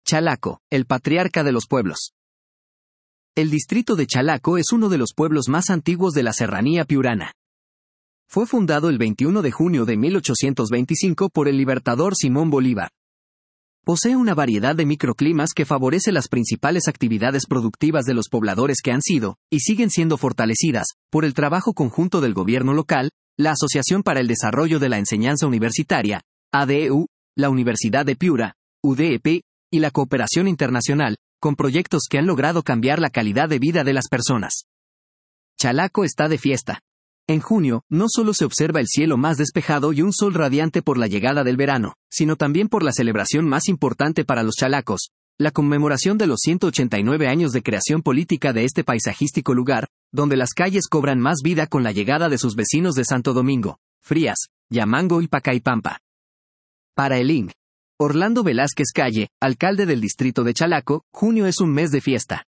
Chalaco, el patriarca de los pueblos. El distrito de Chalaco es uno de los pueblos más antiguos de la serranía piurana. Fue fundado el 21 de junio de 1825 por el libertador Simón Bolívar. Posee una variedad de microclimas que favorece las principales actividades productivas de los pobladores que han sido, y siguen siendo fortalecidas, por el trabajo conjunto del gobierno local, la Asociación para el Desarrollo de la Enseñanza Universitaria, ADEU, la Universidad de Piura, UDEP, y la cooperación internacional, con proyectos que han logrado cambiar la calidad de vida de las personas. Chalaco está de fiesta. En junio, no solo se observa el cielo más despejado y un sol radiante por la llegada del verano, sino también por la celebración más importante para los chalacos, la conmemoración de los 189 años de creación política de este paisajístico lugar, donde las calles cobran más vida con la llegada de sus vecinos de Santo Domingo, Frías, Yamango y Pacaipampa. Para el Ing. Orlando Velázquez Calle, alcalde del distrito de Chalaco, junio es un mes de fiesta.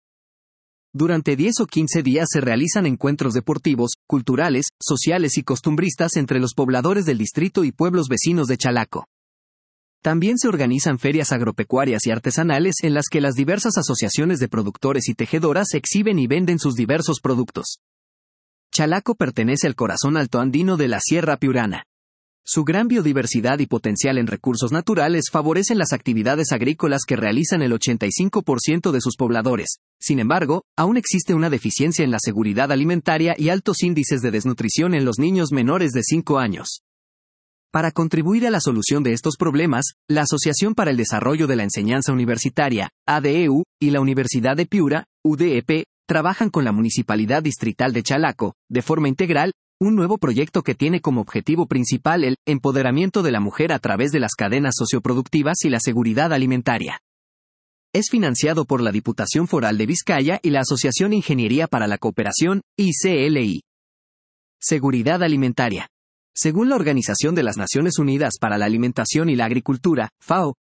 Durante 10 o 15 días se realizan encuentros deportivos, culturales, sociales y costumbristas entre los pobladores del distrito y pueblos vecinos de Chalaco. También se organizan ferias agropecuarias y artesanales en las que las diversas asociaciones de productores y tejedoras exhiben y venden sus diversos productos. Chalaco pertenece al corazón altoandino de la Sierra Piurana. Su gran biodiversidad y potencial en recursos naturales favorecen las actividades agrícolas que realizan el 85% de sus pobladores. Sin embargo, aún existe una deficiencia en la seguridad alimentaria y altos índices de desnutrición en los niños menores de 5 años. Para contribuir a la solución de estos problemas, la Asociación para el Desarrollo de la Enseñanza Universitaria, ADEU, y la Universidad de Piura, UDEP, trabajan con la Municipalidad Distrital de Chalaco, de forma integral, un nuevo proyecto que tiene como objetivo principal el empoderamiento de la mujer a través de las cadenas socioproductivas y la seguridad alimentaria. Es financiado por la Diputación Foral de Vizcaya y la Asociación Ingeniería para la Cooperación, ICLI. Seguridad alimentaria. Según la Organización de las Naciones Unidas para la Alimentación y la Agricultura, FAO,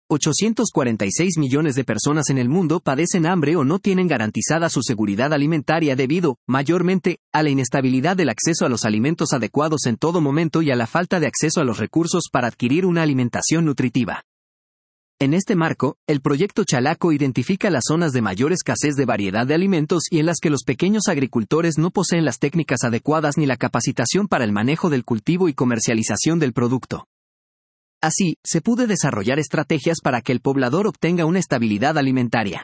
846 millones de personas en el mundo padecen hambre o no tienen garantizada su seguridad alimentaria debido, mayormente, a la inestabilidad del acceso a los alimentos adecuados en todo momento y a la falta de acceso a los recursos para adquirir una alimentación nutritiva. En este marco, el proyecto Chalaco identifica las zonas de mayor escasez de variedad de alimentos y en las que los pequeños agricultores no poseen las técnicas adecuadas ni la capacitación para el manejo del cultivo y comercialización del producto. Así, se puede desarrollar estrategias para que el poblador obtenga una estabilidad alimentaria.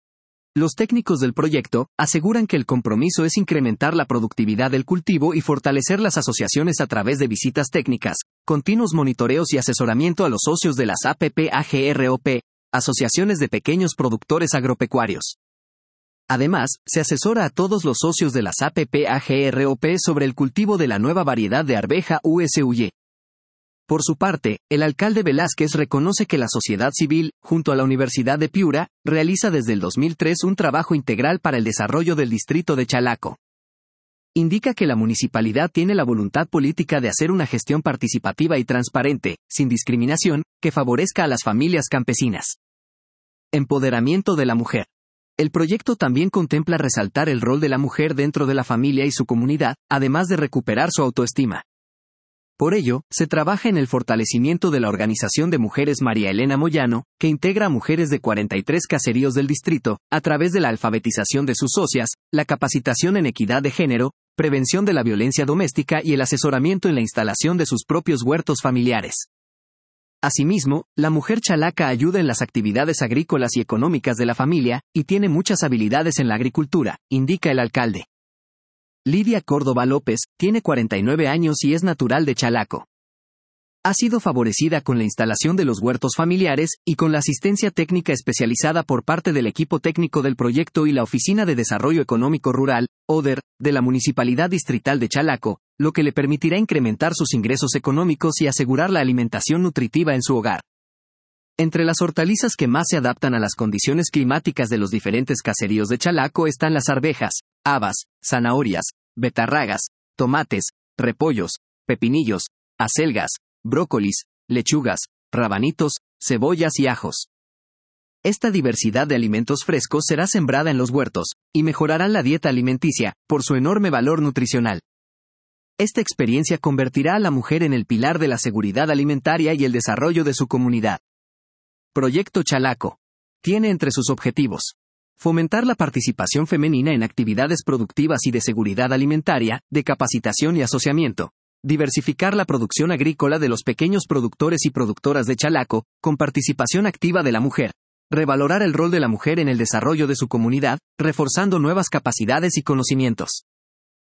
Los técnicos del proyecto aseguran que el compromiso es incrementar la productividad del cultivo y fortalecer las asociaciones a través de visitas técnicas, continuos monitoreos y asesoramiento a los socios de las APP-AGROP, asociaciones de pequeños productores agropecuarios. Además, se asesora a todos los socios de las APP-AGROP sobre el cultivo de la nueva variedad de arveja USUY. Por su parte, el alcalde Velázquez reconoce que la sociedad civil, junto a la Universidad de Piura, realiza desde el 2003 un trabajo integral para el desarrollo del distrito de Chalaco. Indica que la municipalidad tiene la voluntad política de hacer una gestión participativa y transparente, sin discriminación, que favorezca a las familias campesinas. Empoderamiento de la mujer. El proyecto también contempla resaltar el rol de la mujer dentro de la familia y su comunidad, además de recuperar su autoestima. Por ello, se trabaja en el fortalecimiento de la Organización de Mujeres María Elena Moyano, que integra a mujeres de 43 caseríos del distrito, a través de la alfabetización de sus socias, la capacitación en equidad de género, prevención de la violencia doméstica y el asesoramiento en la instalación de sus propios huertos familiares. Asimismo, la mujer chalaca ayuda en las actividades agrícolas y económicas de la familia, y tiene muchas habilidades en la agricultura, indica el alcalde. Lidia Córdoba López, tiene 49 años y es natural de Chalaco. Ha sido favorecida con la instalación de los huertos familiares y con la asistencia técnica especializada por parte del equipo técnico del proyecto y la Oficina de Desarrollo Económico Rural, ODER, de la Municipalidad Distrital de Chalaco, lo que le permitirá incrementar sus ingresos económicos y asegurar la alimentación nutritiva en su hogar. Entre las hortalizas que más se adaptan a las condiciones climáticas de los diferentes caseríos de Chalaco están las arvejas, habas, zanahorias, betarragas, tomates, repollos, pepinillos, acelgas, brócolis, lechugas, rabanitos, cebollas y ajos. Esta diversidad de alimentos frescos será sembrada en los huertos, y mejorarán la dieta alimenticia, por su enorme valor nutricional. Esta experiencia convertirá a la mujer en el pilar de la seguridad alimentaria y el desarrollo de su comunidad. Proyecto Chalaco. tiene entre sus objetivos fomentar la participación femenina en actividades productivas y de seguridad alimentaria, de capacitación y asociamiento, diversificar la producción agrícola de los pequeños productores y productoras de chalaco, con participación activa de la mujer, revalorar el rol de la mujer en el desarrollo de su comunidad, reforzando nuevas capacidades y conocimientos.